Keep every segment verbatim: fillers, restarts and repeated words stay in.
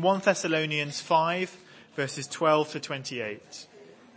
First Thessalonians five, verses twelve to twenty-eight.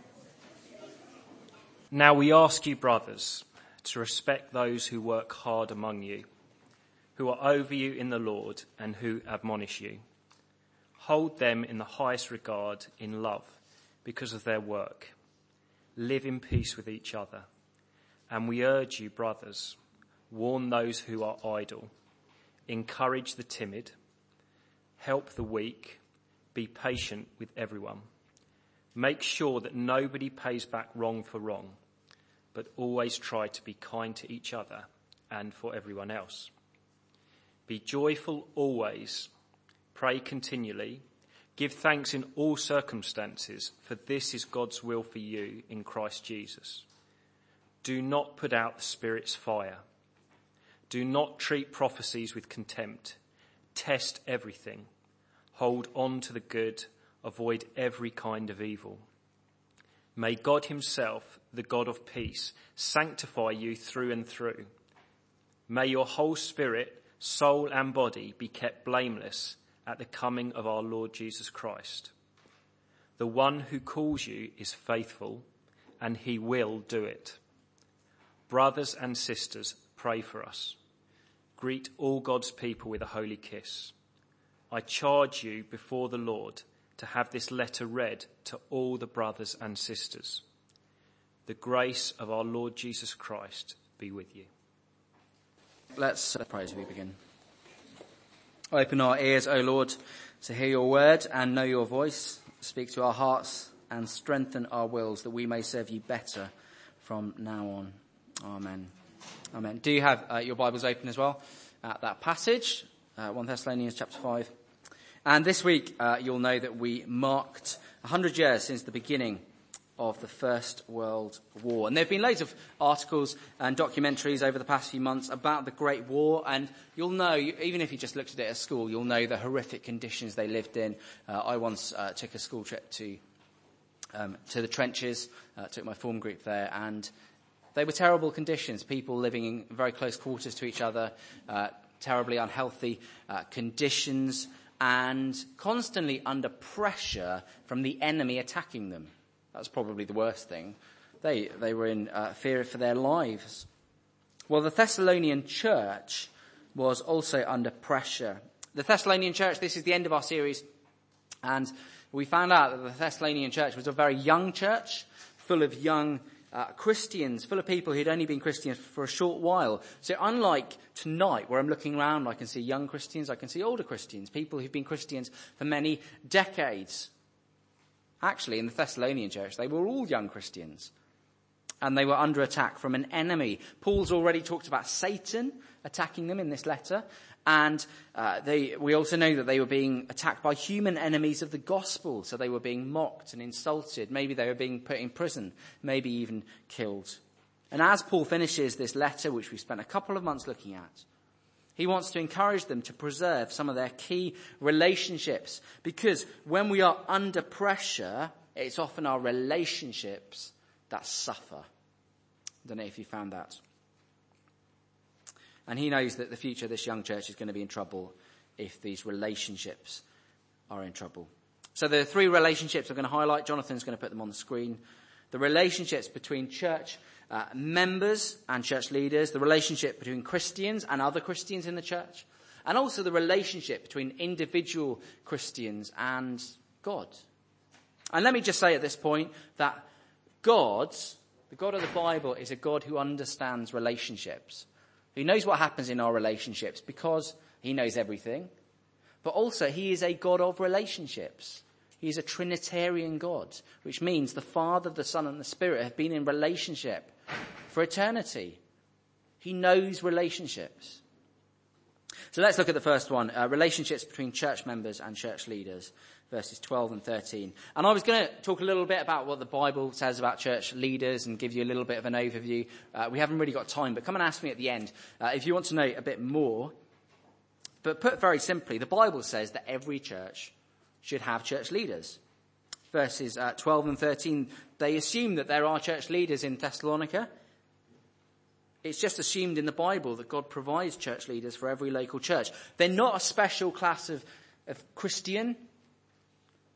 Now we ask you, brothers, to respect those who work hard among you, who are over you in the Lord and who admonish you. Hold them in the highest regard in love because of their work. Live in peace with each other. And we urge you, brothers, warn those who are idle, encourage the timid, help the weak, be patient with everyone. Make sure that nobody pays back wrong for wrong, but always try to be kind to each other and for everyone else. Be joyful always, pray continually, give thanks in all circumstances, for this is God's will for you in Christ Jesus. Do not put out the Spirit's fire. Do not treat prophecies with contempt. Test everything. Hold on to the good. Avoid every kind of evil. May God himself, the God of peace, sanctify you through and through. May your whole spirit, soul and body be kept blameless at the coming of our Lord Jesus Christ. The one who calls you is faithful, and he will do it. Brothers and sisters, pray for us. Greet all God's people with a holy kiss. I charge you before the Lord to have this letter read to all the brothers and sisters. The grace of our Lord Jesus Christ be with you. Let's pray as we begin. Open our ears, O Lord, to hear your word and know your voice. Speak to our hearts and strengthen our wills that we may serve you better from now on. Amen. Amen. Do you have uh, your Bibles open as well at that passage, uh, First Thessalonians chapter five? And this week, uh, you'll know that we marked one hundred years since the beginning of the First World War. And there have been loads of articles and documentaries over the past few months about the Great War. And you'll know, even if you just looked at it at school, you'll know the horrific conditions they lived in. Uh, I once uh, took a school trip to um, to the trenches, uh, took my form group there, and they were terrible conditions. People living in very close quarters to each other, uh, terribly unhealthy uh, conditions, and constantly under pressure from the enemy attacking them. That's probably the worst thing. They they were in uh, fear for their lives. Well, the Thessalonian church was also under pressure. The Thessalonian church, this is the end of our series, and we found out that the Thessalonian church was a very young church, full of young uh, Christians, full of people who'd only been Christians for a short while. So unlike tonight, where I'm looking around, I can see young Christians, I can see older Christians, people who've been Christians for many decades. Actually, in the Thessalonian church, they were all young Christians, and they were under attack from an enemy. Paul's already talked about Satan attacking them in this letter, and uh, they, we also know that they were being attacked by human enemies of the gospel, so they were being mocked and insulted. Maybe they were being put in prison, maybe even killed. And as Paul finishes this letter, which we spent a couple of months looking at, he wants to encourage them to preserve some of their key relationships, because when we are under pressure, it's often our relationships that suffer. I don't know if you found that. And he knows that the future of this young church is going to be in trouble if these relationships are in trouble. So there are three relationships I'm going to highlight. Jonathan's going to put them on the screen. The relationships between church uh, members and church leaders, the relationship between Christians and other Christians in the church, and also the relationship between individual Christians and God. And let me just say at this point that God, the God of the Bible, is a God who understands relationships. He knows what happens in our relationships because he knows everything. But also he is a God of relationships. He is a Trinitarian God, which means the Father, the Son, and the Spirit have been in relationship for eternity. He knows relationships. So let's look at the first one, uh, relationships between church members and church leaders, verses twelve and thirteen. And I was going to talk a little bit about what the Bible says about church leaders and give you a little bit of an overview. Uh, we haven't really got time, but come and ask me at the end uh, if you want to know a bit more. But put very simply, the Bible says that every church should have church leaders. Verses uh, twelve and thirteen, they assume that there are church leaders in Thessalonica. It's just assumed in the Bible that God provides church leaders for every local church. They're not a special class of, of Christian.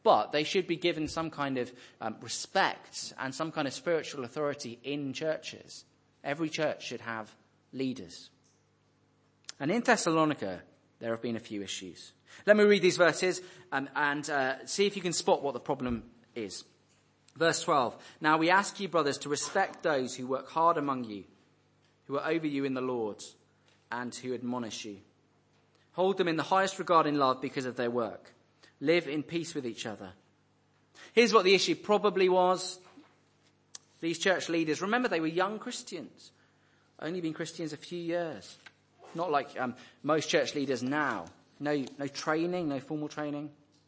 But they should be given some kind of um, respect and some kind of spiritual authority in churches. Every church should have leaders. And in Thessalonica, there have been a few issues. Let me read these verses um, and uh, see if you can spot what the problem is. Verse twelve. Now we ask you, brothers, to respect those who work hard among you, who are over you in the Lord, and who admonish you. Hold them in the highest regard in love because of their work. Live in peace with each other. Here's what the issue probably was. These church leaders, remember, they were young Christians. Only been Christians a few years. Not like um, most church leaders now. No, no training, no formal training.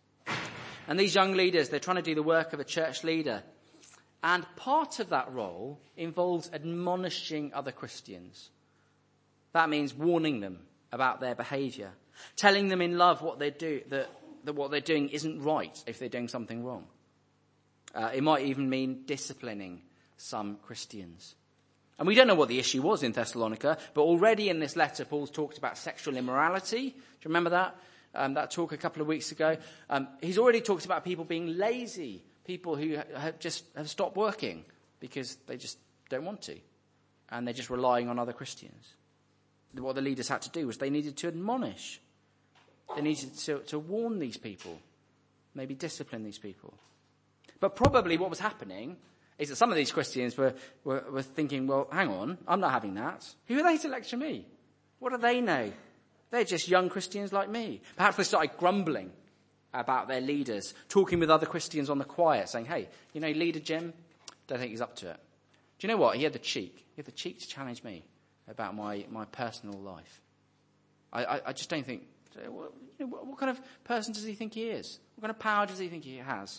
And these young leaders, they're trying to do the work of a church leader. And part of that role involves admonishing other Christians. That means warning them about their behaviour. Telling them in love what they do, that, that what they're doing isn't right if they're doing something wrong. Uh, it might even mean disciplining some Christians. And we don't know what the issue was in Thessalonica, but already in this letter, Paul's talked about sexual immorality. Do you remember that? Um, that talk a couple of weeks ago. Um, he's already talked about people being lazy, people who have just have stopped working because they just don't want to, and they're just relying on other Christians. What the leaders had to do was they needed to admonish. They needed to, to warn these people, maybe discipline these people. But probably what was happening is that some of these Christians were, were, were thinking, well, hang on, I'm not having that. Who are they to lecture me? What do they know? They're just young Christians like me. Perhaps they started grumbling about their leaders, talking with other Christians on the quiet, saying, hey, you know, leader Jim, don't think he's up to it. Do you know what? He had the cheek. He had the cheek to challenge me about my, my personal life. I, I, I just don't think, what, you know, what, what kind of person does he think he is? What kind of power does he think he has?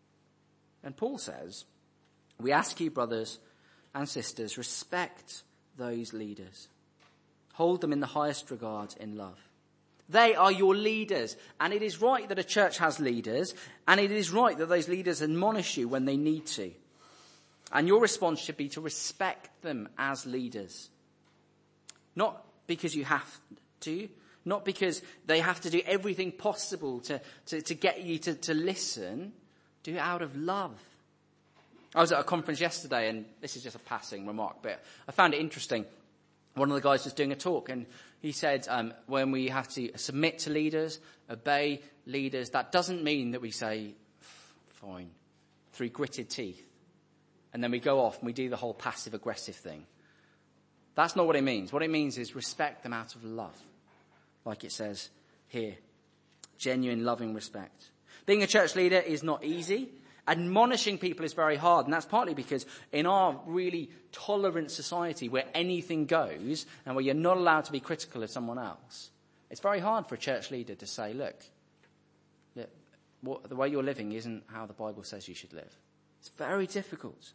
And Paul says, we ask you, brothers and sisters, respect those leaders. Hold them in the highest regard in love. They are your leaders, and it is right that a church has leaders, and it is right that those leaders admonish you when they need to. And your response should be to respect them as leaders. Not because you have to, not because they have to do everything possible to, to, to get you to, to listen. Do it out of love. I was at a conference yesterday, and this is just a passing remark, but I found it interesting. One of the guys was doing a talk, and he said, um, when we have to submit to leaders, obey leaders, that doesn't mean that we say, fine, through gritted teeth. And then we go off and we do the whole passive-aggressive thing. That's not what it means. What it means is respect them out of love, like it says here. Genuine, loving respect. Being a church leader is not easy. Admonishing people is very hard, and that's partly because in our really tolerant society where anything goes and where you're not allowed to be critical of someone else, it's very hard for a church leader to say, look, look what, the way you're living isn't how the Bible says you should live. It's very difficult.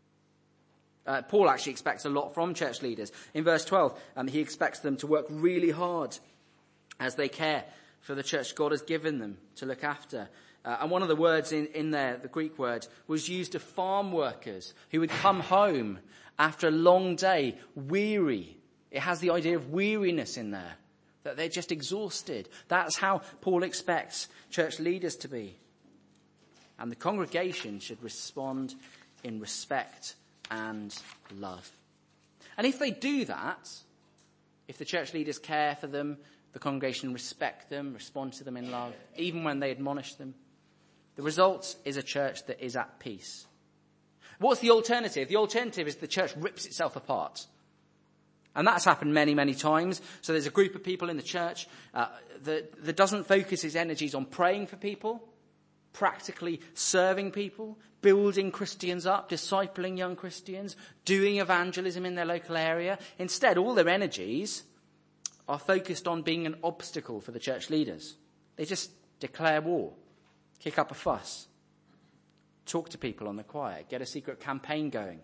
Uh, Paul actually expects a lot from church leaders. In verse twelve, um, he expects them to work really hard as they care for the church God has given them to look after. Uh, and one of the words in, in there, the Greek word, was used of farm workers who would come home after a long day, weary. It has the idea of weariness in there, that they're just exhausted. That's how Paul expects church leaders to be. And the congregation should respond in respect and love. And if they do that, if the church leaders care for them, the congregation respect them, respond to them in love, even when they admonish them, the result is a church that is at peace. What's the alternative? The alternative is the church rips itself apart. And that's happened many, many times. So there's a group of people in the church uh, that, that doesn't focus its energies on praying for people, practically serving people, building Christians up, discipling young Christians, doing evangelism in their local area. Instead, all their energies are focused on being an obstacle for the church leaders. They just declare war. Kick up a fuss. Talk to people on the quiet. Get a secret campaign going.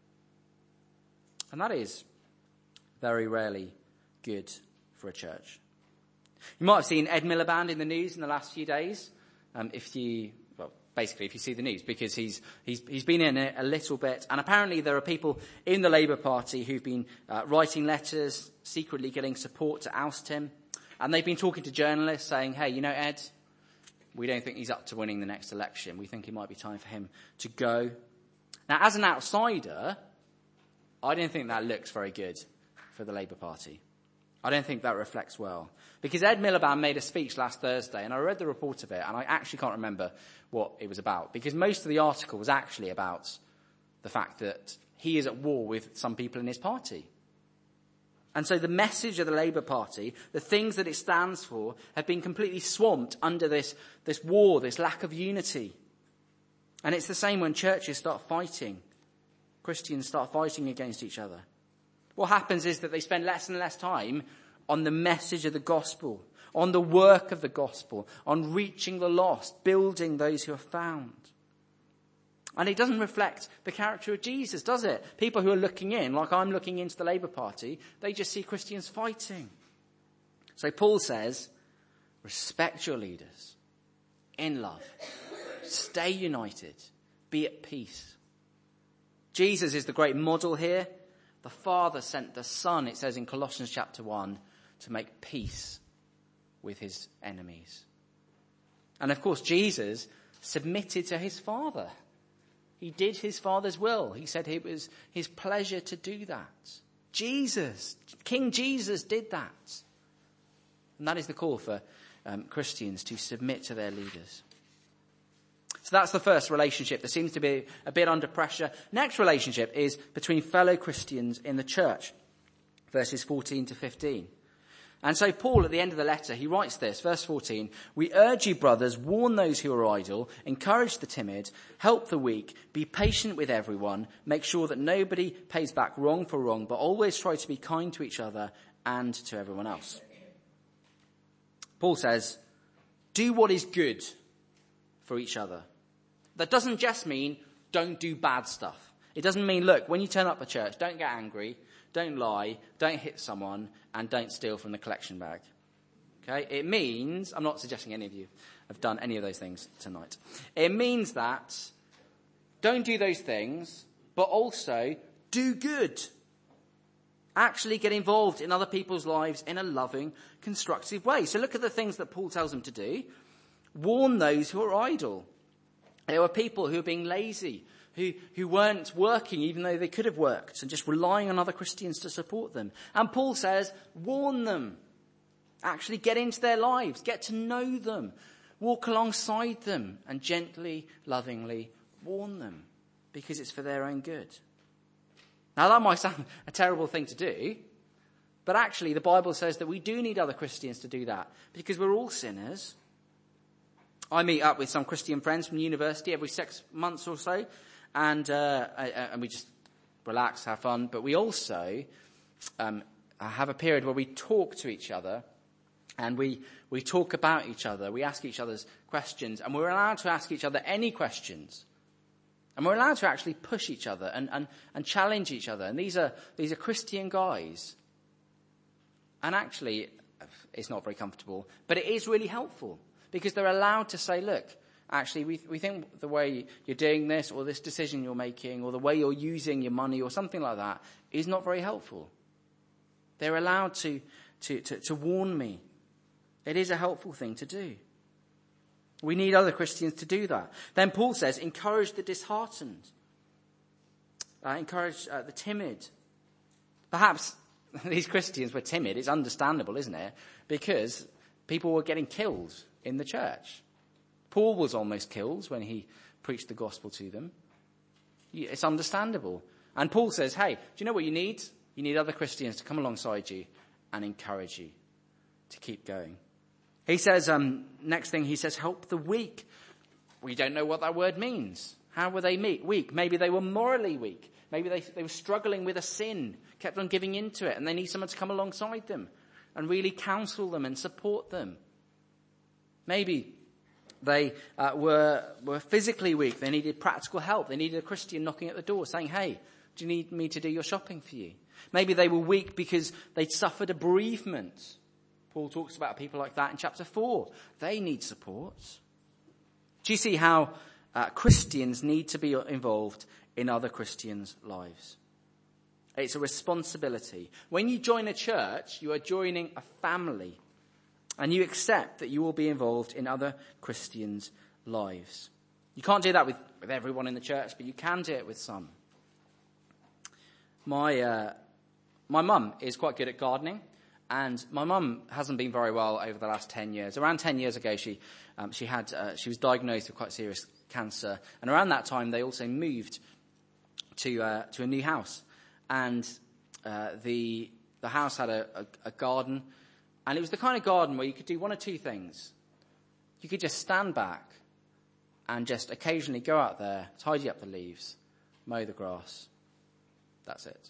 And that is very rarely good for a church. You might have seen Ed Miliband in the news in the last few days. Um, if you, well, basically if you see the news, because he's he's he's been in it a little bit. And apparently there are people in the Labour Party who've been uh, writing letters, secretly getting support to oust him. And they've been talking to journalists saying, hey, you know, Ed, We don't think he's up to winning the next election. We think it might be time for him to go. Now, as an outsider, I don't think that looks very good for the Labour Party. I don't think that reflects well. Because Ed Miliband made a speech last Thursday, and I read the report of it, and I actually can't remember what it was about. Because most of the article was actually about the fact that he is at war with some people in his party. And so the message of the Labour Party, the things that it stands for, have been completely swamped under this, this war, this lack of unity. And it's the same when churches start fighting. Christians start fighting against each other. What happens is that they spend less and less time on the message of the gospel, on the work of the gospel, on reaching the lost, building those who are found. And it doesn't reflect the character of Jesus, does it? People who are looking in, like I'm looking into the Labour Party, they just see Christians fighting. So Paul says, respect your leaders in love. Stay united. Be at peace. Jesus is the great model here. The Father sent the Son, it says in Colossians chapter one, to make peace with his enemies. And of course, Jesus submitted to his Father. He did his Father's will. He said it was his pleasure to do that. Jesus, King Jesus did that. And that is the call for um, Christians to submit to their leaders. So that's the first relationship that seems to be a bit under pressure. Next relationship is between fellow Christians in the church, verses fourteen to fifteen. And so Paul, at the end of the letter, he writes this, verse fourteen, "We urge you, brothers, warn those who are idle, encourage the timid, help the weak, be patient with everyone, make sure that nobody pays back wrong for wrong, but always try to be kind to each other and to everyone else." Paul says, do what is good for each other. That doesn't just mean don't do bad stuff. It doesn't mean, look, when you turn up at church, don't get angry, don't lie, don't hit someone, and don't steal from the collection bag. Okay? It means, I'm not suggesting any of you have done any of those things tonight. It means that don't do those things, but also do good. Actually get involved in other people's lives in a loving, constructive way. So look at the things that Paul tells them to do. Warn those who are idle. There were people who were being lazy, who, who weren't working even though they could have worked, and just relying on other Christians to support them. And Paul says, warn them. Actually get into their lives, get to know them, walk alongside them, and gently, lovingly warn them, because it's for their own good. Now that might sound a terrible thing to do, but actually the Bible says that we do need other Christians to do that, because we're all sinners. I meet up with some Christian friends from university every six months or so, and uh, and we just relax, have fun. But we also um, have a period where we talk to each other, and we we talk about each other. We ask each other's questions, and we're allowed to ask each other any questions, and we're allowed to actually push each other and and, and challenge each other. And these are these are Christian guys, and actually, it's not very comfortable, but it is really helpful. Because they're allowed to say, look, actually, we we think the way you're doing this, or this decision you're making, or the way you're using your money, or something like that, is not very helpful. They're allowed to, to, to, to warn me. It is a helpful thing to do. We need other Christians to do that. Then Paul says, encourage the disheartened. Uh, encourage uh, the timid. Perhaps these Christians were timid. It's understandable, isn't it? Because people were getting killed in the church. Paul was almost killed when he preached the gospel to them. It's understandable. And Paul says, hey, do you know what you need? You need other Christians to come alongside you and encourage you to keep going. He says, um, next thing he says, help the weak. We don't know what that word means. How were they weak? Maybe they were morally weak. Maybe they, they were struggling with a sin, kept on giving into it, and they need someone to come alongside them and really counsel them and support them. Maybe they uh, were were physically weak. They needed practical help. They needed a Christian knocking at the door saying, hey, do you need me to do your shopping for you? Maybe they were weak because they'd suffered a bereavement. Paul talks about people like that in chapter four. They need support. Do you see how uh, Christians need to be involved in other Christians' lives? It's a responsibility. When you join a church, you are joining a family. and you accept that you will be involved in other Christians' lives. You can't do that with, with everyone in the church, but you can do it with some. My uh, my mum is quite good at gardening, and my mum hasn't been very well over the last ten years. Around ten years ago, she um, she had uh, she was diagnosed with quite serious cancer, and around that time, they also moved to uh, to a new house, and uh, the the house had a, a, a garden, and it was the kind of garden where you could do one or two things. You could just stand back and just occasionally go out there, tidy up the leaves, mow the grass. That's it.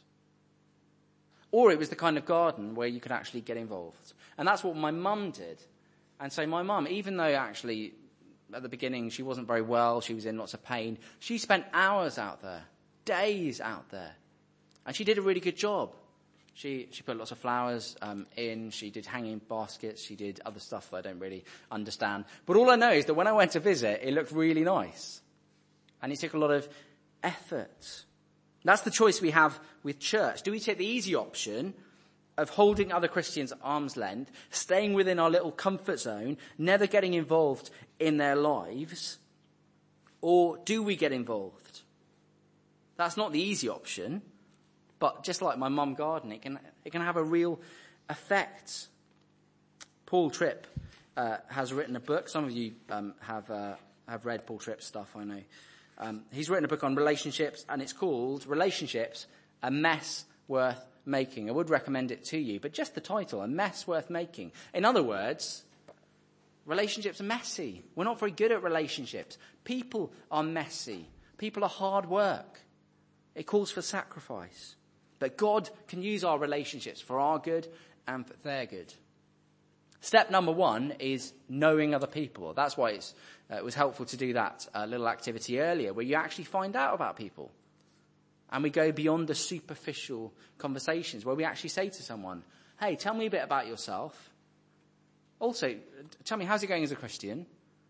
Or it was the kind of garden where you could actually get involved. And that's what my mum did. And so my mum, even though actually at the beginning she wasn't very well, she was in lots of pain, she spent hours out there, days out there. And she did a really good job. She she put lots of flowers um, in, she did hanging baskets, she did other stuff that I don't really understand. But all I know is that when I went to visit, it looked really nice. And it took a lot of effort. That's the choice we have with church. Do we take the easy option of holding other Christians at arm's length, staying within our little comfort zone, never getting involved in their lives? Or do we get involved? That's not the easy option. But just like my mum garden, it can it can have a real effect. Paul Tripp uh, has written a book. Some of you um, have uh, have read Paul Tripp's stuff, I know. Um, he's written a book on relationships, and it's called Relationships, A Mess Worth Making. I would recommend it to you, but just the title, A Mess Worth Making. In other words, relationships are messy. We're not very good at relationships. People are messy. People are hard work. It calls for sacrifice. But God can use our relationships for our good and for their good. Step number one is knowing other people. That's why it's, uh, it was helpful to do that uh, little activity earlier, where you actually find out about people. And we go beyond the superficial conversations, where we actually say to someone, hey, tell me a bit about yourself. Also, tell me, how's it going as a Christian?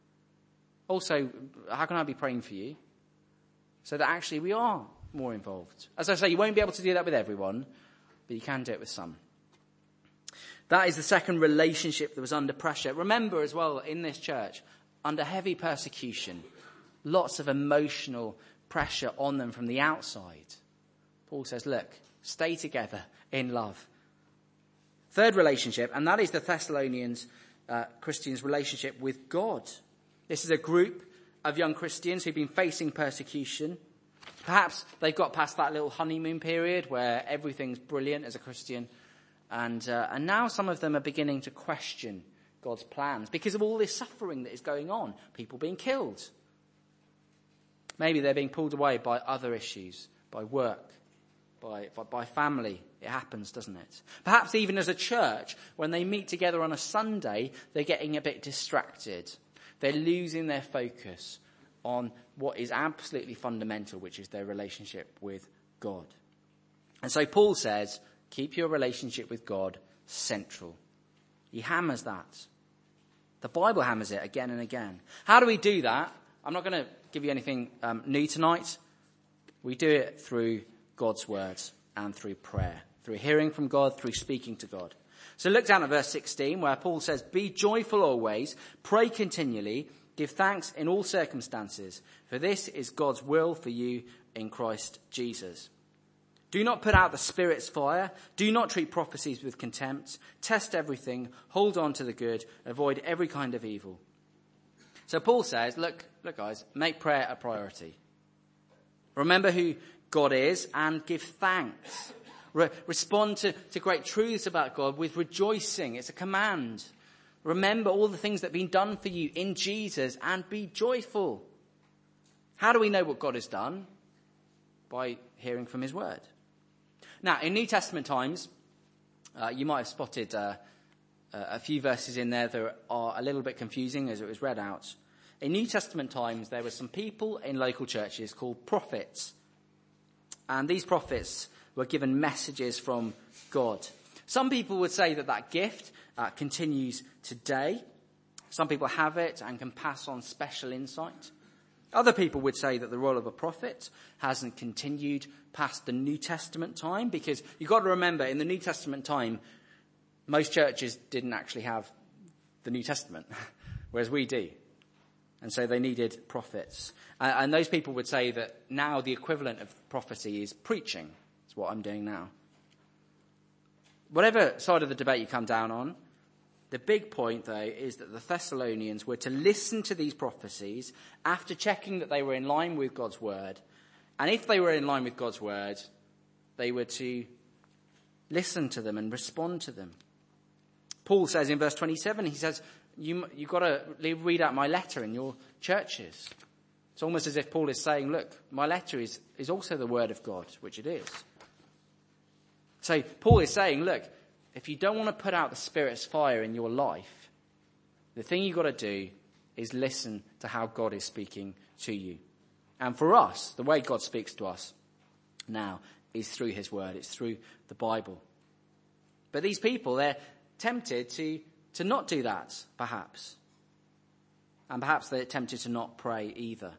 Also, how can I be praying for you? So that actually we are more involved. As I say, you won't be able to do that with everyone, but you can do it with some. That is the second relationship that was under pressure. Remember as well, in this church, under heavy persecution, lots of emotional pressure on them from the outside. Paul says, look, stay together in love. Third relationship, and that is the Thessalonians uh, Christians' relationship with God. This is a group of young Christians who've been facing persecution. Perhaps they've got past that little honeymoon period where everything's brilliant as a Christian. And uh, and now some of them are beginning to question God's plans because of all this suffering that is going on. People being killed. Maybe they're being pulled away by other issues, by work, by, by, by family. It happens, doesn't it? Perhaps even as a church, when they meet together on a Sunday, they're getting a bit distracted. They're losing their focus on what is absolutely fundamental, which is their relationship with God. And so Paul says, keep your relationship with God central. He hammers that. The Bible hammers it again and again. How do we do that? I'm not going to give you anything um, new tonight. We do it through God's words and through prayer, through hearing from God, through speaking to God. So look down at verse sixteen, where Paul says, be joyful always, pray continually, give thanks in all circumstances, for this is God's will for you in Christ Jesus. Do not put out the Spirit's fire. Do not treat prophecies with contempt. Test everything. Hold on to the good. Avoid every kind of evil. So Paul says, look, look guys, make prayer a priority. Remember who God is and give thanks. Re- respond to, to great truths about God with rejoicing. It's a command. Remember all the things that have been done for you in Jesus and be joyful. How do we know what God has done? By hearing from his word. Now, in New Testament times, uh, you might have spotted uh, uh, a few verses in there that are a little bit confusing as it was read out. In New Testament times, there were some people in local churches called prophets. And these prophets were given messages from God. Some people would say that that gift uh, continues today. Some people have it and can pass on special insight. Other people would say that the role of a prophet hasn't continued past the New Testament time, because you've got to remember, in the New Testament time, most churches didn't actually have the New Testament, whereas we do. And so they needed prophets. And, and those people would say that now the equivalent of prophecy is preaching. It's what I'm doing now. Whatever side of the debate you come down on, the big point, though, is that the Thessalonians were to listen to these prophecies after checking that they were in line with God's word. And if they were in line with God's word, they were to listen to them and respond to them. Paul says in verse twenty-seven, he says, you, you've got to read out my letter in your churches. It's almost as if Paul is saying, look, my letter is, is also the word of God, which it is. So Paul is saying, look, if you don't want to put out the Spirit's fire in your life, the thing you've got to do is listen to how God is speaking to you. And for us, the way God speaks to us now is through his word. It's through the Bible. But these people, they're tempted to, to not do that, perhaps. And perhaps they're tempted to not pray either.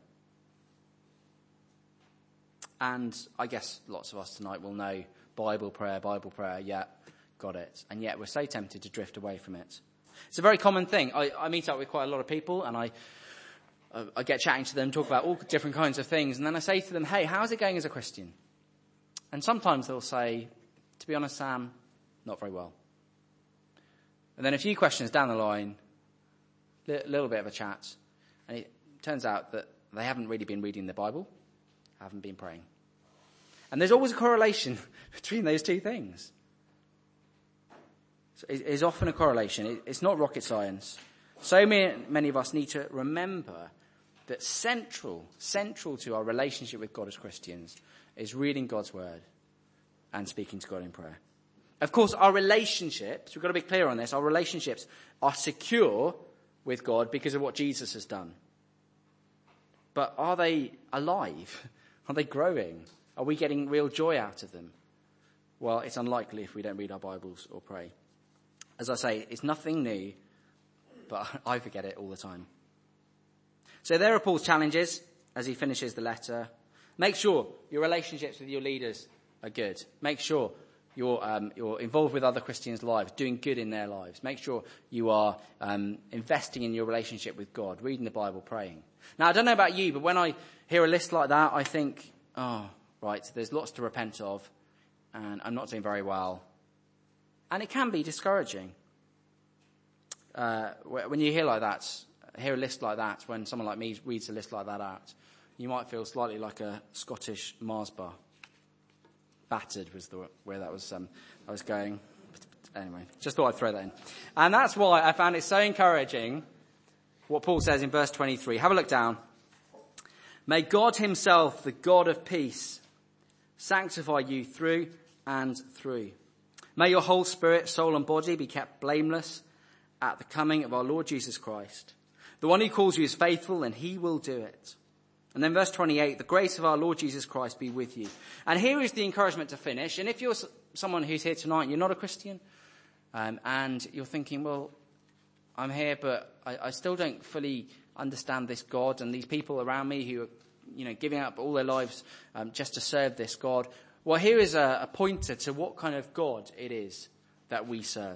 And I guess lots of us tonight will know Bible prayer, Bible prayer, yeah, got it. And yet we're so tempted to drift away from it. It's a very common thing. I, I meet up with quite a lot of people and I uh, I get chatting to them, talk about all different kinds of things. And then I say to them, hey, how's it going as a Christian? And sometimes they'll say, to be honest, Sam, not very well. And then a few questions down the line, a li- little bit of a chat. And it turns out that they haven't really been reading the Bible, haven't been praying. And there's always a correlation between those two things. So it is often a correlation. It's not rocket science. So many, many of us need to remember that central, central to our relationship with God as Christians is reading God's word and speaking to God in prayer. Of course, our relationships, we've got to be clear on this, our relationships are secure with God because of what Jesus has done. But are they alive? Are they growing? Are we getting real joy out of them? Well, it's unlikely if we don't read our Bibles or pray. As I say, it's nothing new, but I forget it all the time. So there are Paul's challenges as he finishes the letter. Make sure your relationships with your leaders are good. Make sure you're, um, you're involved with other Christians' lives, doing good in their lives. Make sure you are um, investing in your relationship with God, reading the Bible, praying. Now, I don't know about you, but when I hear a list like that, I think, oh, right, there's lots to repent of, and I'm not doing very well. And it can be discouraging. Uh, when you hear like that, hear a list like that, when someone like me reads a list like that out, you might feel slightly like a Scottish Mars bar. Battered was the where that was um, I was going. Anyway, just thought I'd throw that in. And that's why I found it so encouraging what Paul says in verse twenty-three. Have a look down. May God himself, the God of peace, sanctify you through and through. May your whole spirit, soul and body be kept blameless at the coming of our Lord Jesus Christ. The one who calls you is faithful and he will do it. And then verse twenty-eight, the grace of our Lord Jesus Christ be with you. And here is the encouragement to finish. And if you're someone who's here tonight and you're not a Christian, um, and you're thinking, well, I'm here, but I, I still don't fully understand this God and these people around me who are, you know, giving up all their lives um, just to serve this God. Well, here is a, a pointer to what kind of God it is that we serve.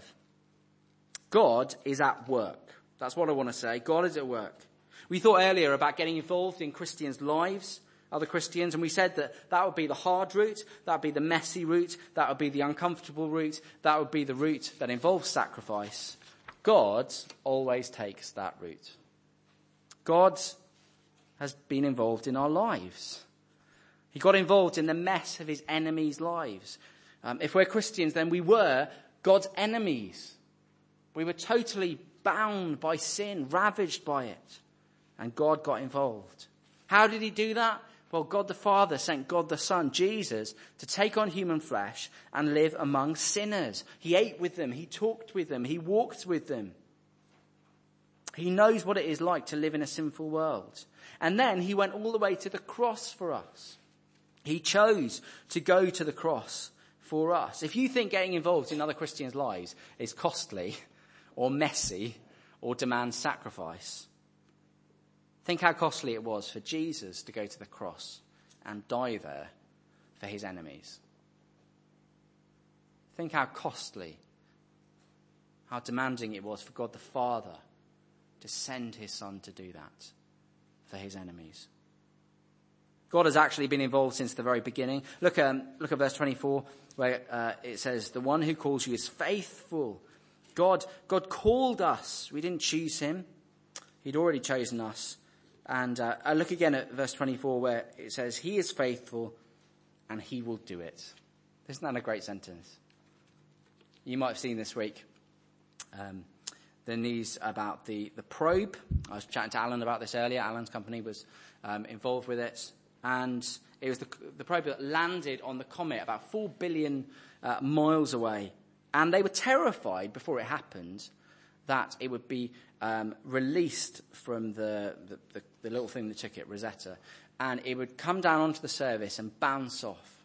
God is at work. That's what I want to say. God is at work. We thought earlier about getting involved in Christians' lives, other Christians, and we said that that would be the hard route, that would be the messy route, that would be the uncomfortable route, that would be the route that involves sacrifice. God always takes that route. God has been involved in our lives. He got involved in the mess of his enemies' lives. Um, if we're Christians, then we were God's enemies. We were totally bound by sin, ravaged by it. And God got involved. How did he do that? Well, God the Father sent God the Son, Jesus, to take on human flesh and live among sinners. He ate with them. He talked with them. He walked with them. He knows what it is like to live in a sinful world. And then he went all the way to the cross for us. He chose to go to the cross for us. If you think getting involved in other Christians' lives is costly or messy or demands sacrifice, think how costly it was for Jesus to go to the cross and die there for his enemies. Think how costly how demanding it was for God the Father to send his Son to do that for his enemies. God has actually been involved since the very beginning. Look, um, look at verse twenty-four, where uh, it says, the one who calls you is faithful. God, God called us. We didn't choose him. He'd already chosen us. And uh, I look again at verse twenty-four, where it says, he is faithful and he will do it. Isn't that a great sentence? You might have seen this week um, the news about the, the probe. I was chatting to Alan about this earlier. Alan's company was um, involved with it. And it was the, the probe that landed on the comet about four billion uh, miles away. And they were terrified before it happened that it would be um, released from the, the, the, the little thing that took it, Rosetta, and it would come down onto the surface and bounce off.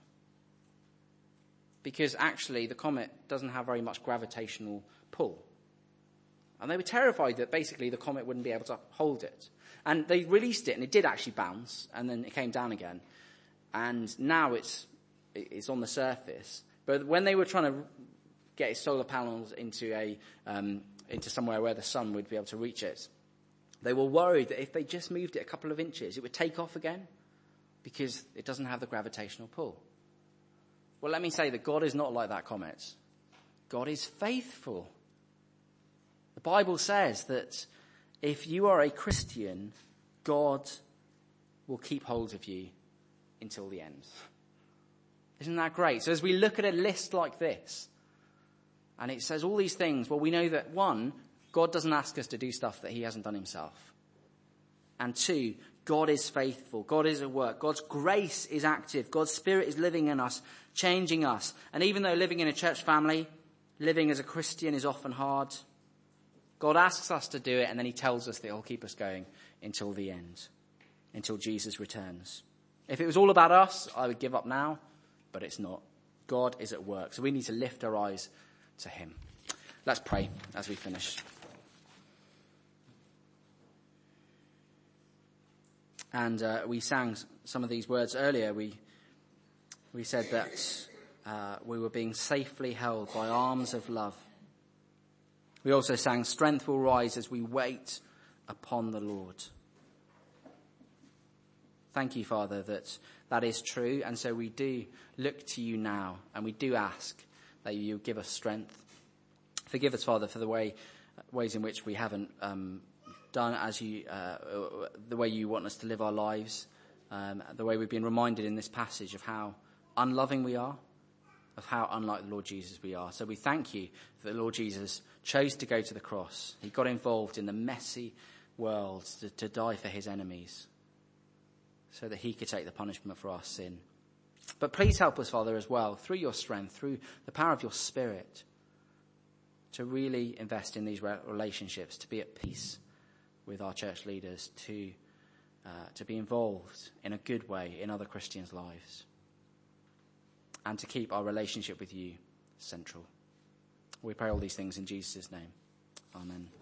Because actually the comet doesn't have very much gravitational pull. And they were terrified that basically the comet wouldn't be able to hold it. And they released it, and it did actually bounce, and then it came down again. And now it's it's on the surface. But when they were trying to get its solar panels into a um, into somewhere where the sun would be able to reach it, they were worried that if they just moved it a couple of inches, it would take off again, because it doesn't have the gravitational pull. Well, let me say that God is not like that comet. God is faithful. The Bible says that if you are a Christian, God will keep hold of you until the end. Isn't that great? So as we look at a list like this, and it says all these things, well, we know that, one, God doesn't ask us to do stuff that he hasn't done himself. And two, God is faithful. God is at work. God's grace is active. God's Spirit is living in us, changing us. And even though living in a church family, living as a Christian is often hard, God asks us to do it, and then he tells us that he'll keep us going until the end, until Jesus returns. If it was all about us, I would give up now, but it's not. God is at work, so we need to lift our eyes to him. Let's pray as we finish. And uh, we sang some of these words earlier. We we said that uh, we were being safely held by arms of love. We also sang, strength will rise as we wait upon the Lord. Thank you, Father, that that is true. And so we do look to you now, and we do ask that you give us strength. Forgive us, Father, for the way, ways in which we haven't um, done as you, uh, the way you want us to live our lives, um, the way we've been reminded in this passage of how unloving we are, of how unlike the Lord Jesus we are. So we thank you that the Lord Jesus chose to go to the cross. He got involved in the messy world to, to die for his enemies so that he could take the punishment for our sin. But please help us, Father, as well, through your strength, through the power of your Spirit, to really invest in these relationships, to be at peace with our church leaders, to uh, to be involved in a good way in other Christians' lives, and to keep our relationship with you central. We pray all these things in Jesus' name. Amen.